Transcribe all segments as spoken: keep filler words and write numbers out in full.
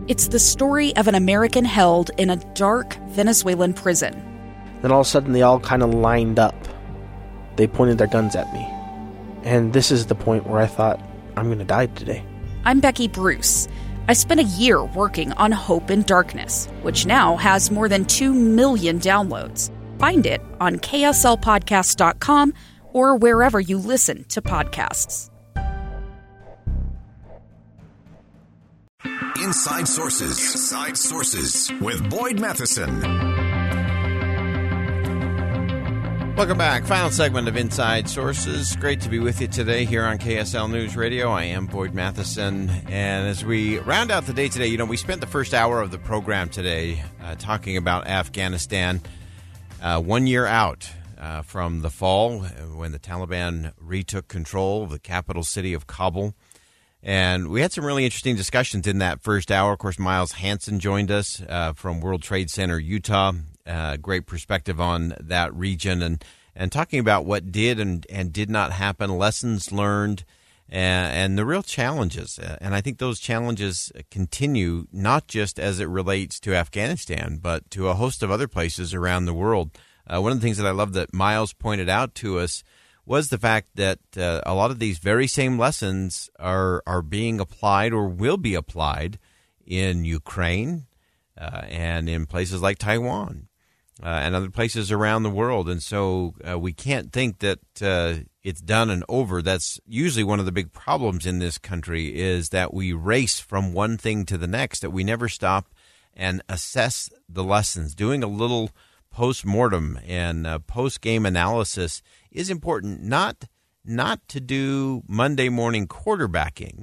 It's the story of an American held in a dark Venezuelan prison. Then all of a sudden they all kind of lined up. They pointed their guns at me. And this is the point where I thought, I'm going to die today. I'm Becky Bruce. I spent a year working on Hope in Darkness, which now has more than two million downloads. Find it on K S L podcast dot com or wherever you listen to podcasts. Inside Sources. Inside Sources with Boyd Matheson. Welcome back. Final segment of Inside Sources. Great to be with you today here on K S L News Radio. I am Boyd Matheson. And as we round out the day today, you know, we spent the first hour of the program today uh, talking about Afghanistan. Uh, one year out uh, from the fall when the Taliban retook control of the capital city of Kabul. And we had some really interesting discussions in that first hour. Of course, Miles Hansen joined us uh, from World Trade Center, Utah. Uh, great perspective on that region and, and talking about what did and, and did not happen, lessons learned, and, and the real challenges. Uh, and I think those challenges continue not just as it relates to Afghanistan, but to a host of other places around the world. Uh, one of the things that I love that Miles pointed out to us was the fact that uh, a lot of these very same lessons are are being applied or will be applied in Ukraine uh, and in places like Taiwan uh, and other places around the world. And so uh, we can't think that uh, it's done and over. That's usually one of the big problems in this country is that we race from one thing to the next, that we never stop and assess the lessons. Doing a little post-mortem and uh, post-game analysis is important, not not to do Monday morning quarterbacking,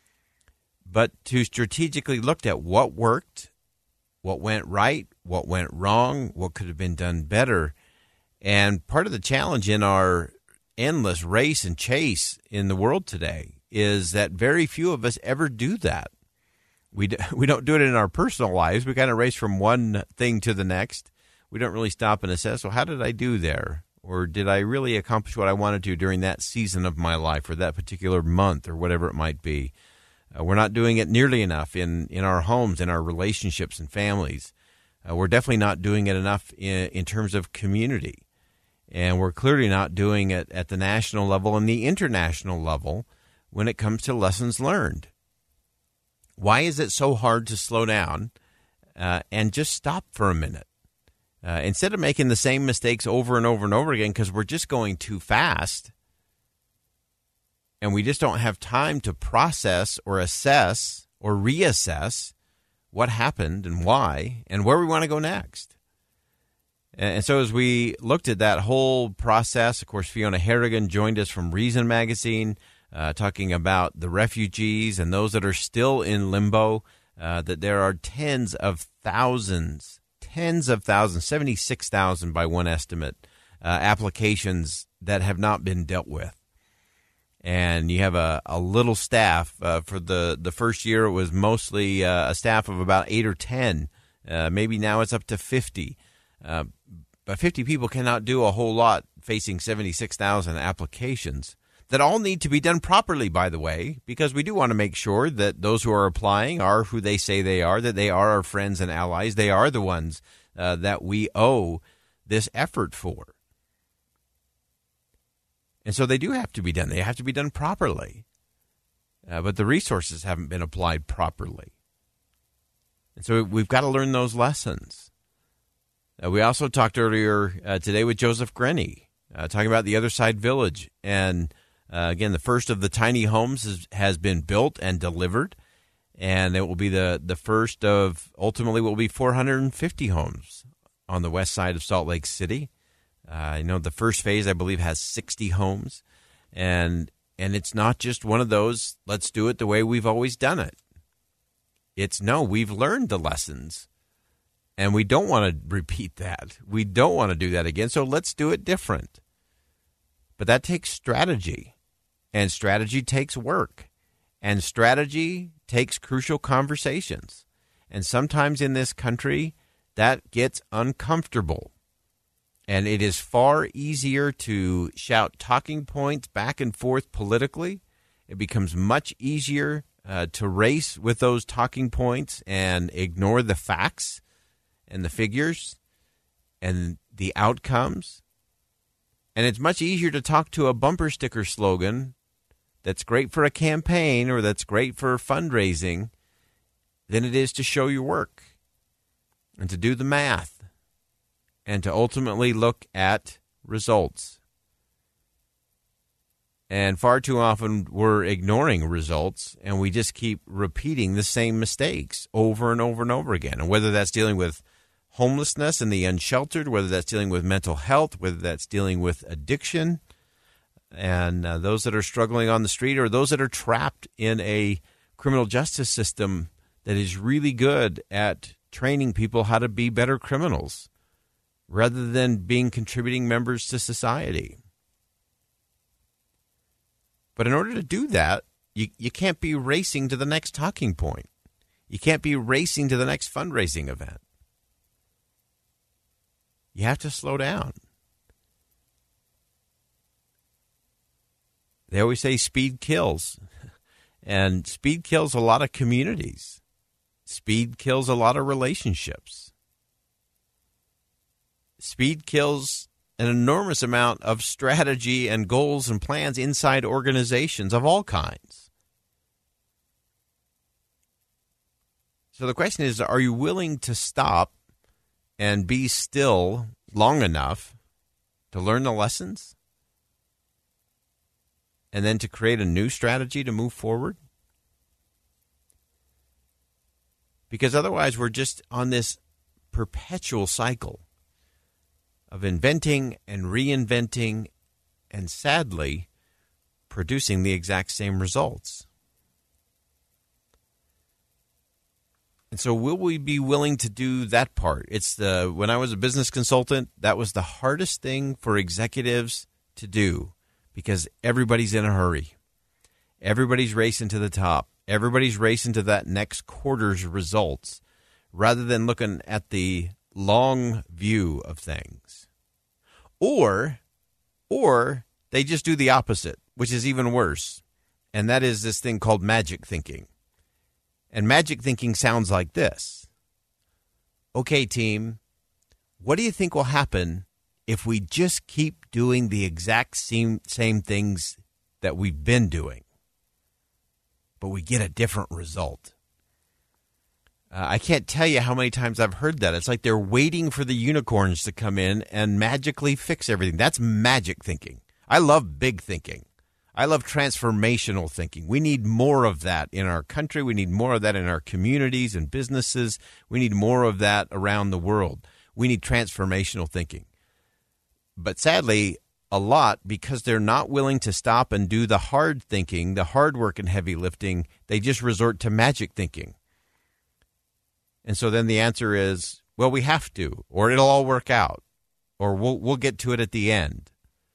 but to strategically look at what worked, what went right, what went wrong, what could have been done better. And part of the challenge in our endless race and chase in the world today is that very few of us ever do that. We, d- we don't do it in our personal lives. We kind of race from one thing to the next. We don't really stop and assess, well, how did I do there? Or did I really accomplish what I wanted to during that season of my life or that particular month or whatever it might be? Uh, we're not doing it nearly enough in, in our homes, in our relationships and families. Uh, we're definitely not doing it enough in, in terms of community. And we're clearly not doing it at the national level and the international level when it comes to lessons learned. Why is it so hard to slow down uh, and just stop for a minute? Uh, instead of making the same mistakes over and over and over again because we're just going too fast and we just don't have time to process or assess or reassess what happened and why and where we want to go next. And so as we looked at that whole process, of course, Fiona Harrigan joined us from Reason Magazine uh, talking about the refugees and those that are still in limbo, uh, that there are tens of thousands Tens of thousands, seventy-six thousand by one estimate, uh, applications that have not been dealt with. And you have a, a little staff. Uh, for the, the first year, it was mostly uh, a staff of about eight or ten. Uh, maybe now it's up to fifty. Uh, but fifty people cannot do a whole lot facing seventy-six thousand applications that all need to be done properly, by the way, because we do want to make sure that those who are applying are who they say they are, that they are our friends and allies. They are the ones uh, that we owe this effort for. And so they do have to be done. They have to be done properly. Uh, but the resources haven't been applied properly. And so we've got to learn those lessons. Uh, we also talked earlier uh, today with Joseph Grenny, uh, talking about the Other Side Village. And Uh, again, the first of the tiny homes has, has been built and delivered, and it will be the, the first of, ultimately, will be four hundred fifty homes on the west side of Salt Lake City. Uh, you know, the first phase, I believe, has sixty homes, and and it's not just one of those, let's do it the way we've always done it. It's, no, we've learned the lessons, and we don't want to repeat that. We don't want to do that again, so let's do it different. But that takes strategy. And strategy takes work. And strategy takes crucial conversations. And sometimes in this country, that gets uncomfortable. And it is far easier to shout talking points back and forth politically. It becomes much easier uh, to race with those talking points and ignore the facts and the figures and the outcomes. And it's much easier to talk to a bumper sticker slogan that's great for a campaign or that's great for fundraising than it is to show your work and to do the math and to ultimately look at results. And far too often we're ignoring results and we just keep repeating the same mistakes over and over and over again. And whether that's dealing with homelessness and the unsheltered, whether that's dealing with mental health, whether that's dealing with addiction, and uh, those that are struggling on the street, or those that are trapped in a criminal justice system that is really good at training people how to be better criminals rather than being contributing members to society. But in order to do that, you, you can't be racing to the next talking point. You can't be racing to the next fundraising event. You have to slow down. They always say speed kills. And speed kills a lot of communities. Speed kills a lot of relationships. Speed kills an enormous amount of strategy and goals and plans inside organizations of all kinds. So the question is, are you willing to stop and be still long enough to learn the lessons and then to create a new strategy to move forward? Because otherwise we're just on this perpetual cycle of inventing and reinventing and, sadly, producing the exact same results. And so will we be willing to do that part? It's the when I was a business consultant, that was the hardest thing for executives to do because everybody's in a hurry. Everybody's racing to the top. Everybody's racing to that next quarter's results rather than looking at the long view of things. Or, or they just do the opposite, which is even worse. And that is this thing called magic thinking. And magic thinking sounds like this. Okay, team, what do you think will happen if we just keep doing the exact same, same things that we've been doing, but we get a different result? Uh, I can't tell you how many times I've heard that. It's like they're waiting for the unicorns to come in and magically fix everything. That's magic thinking. I love big thinking. I love transformational thinking. We need more of that in our country. We need more of that in our communities and businesses. We need more of that around the world. We need transformational thinking. But sadly, a lot, because they're not willing to stop and do the hard thinking, the hard work and heavy lifting, they just resort to magic thinking. And so then the answer is, well, we have to, or it'll all work out, or we'll we'll get to it at the end.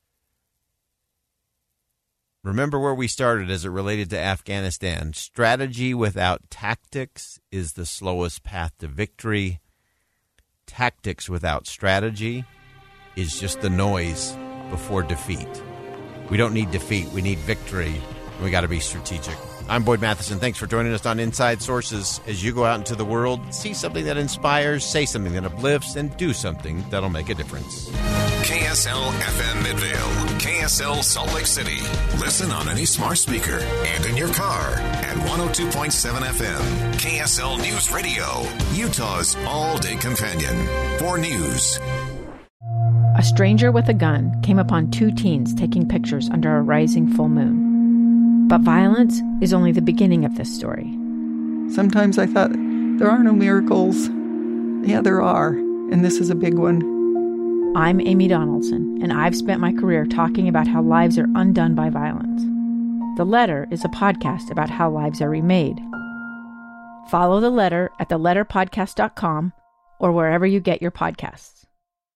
Remember where we started as it related to Afghanistan. Strategy without tactics is the slowest path to victory. Tactics without strategy is just the noise before defeat. We don't need defeat. We need victory. And we got to be strategic. I'm Boyd Matheson. Thanks for joining us on Inside Sources. As you go out into the world, see something that inspires, say something that uplifts, and do something that'll make a difference. K S L F M Midvale, K S L Salt Lake City. Listen on any smart speaker and in your car at one oh two point seven F M. K S L News Radio, Utah's all-day companion for news. A stranger with a gun came upon two teens taking pictures under a rising full moon. But violence is only the beginning of this story. Sometimes I thought, there are no miracles. Yeah, there are, and this is a big one. I'm Amy Donaldson, and I've spent my career talking about how lives are undone by violence. The Letter is a podcast about how lives are remade. Follow The Letter at the letter podcast dot com or wherever you get your podcasts.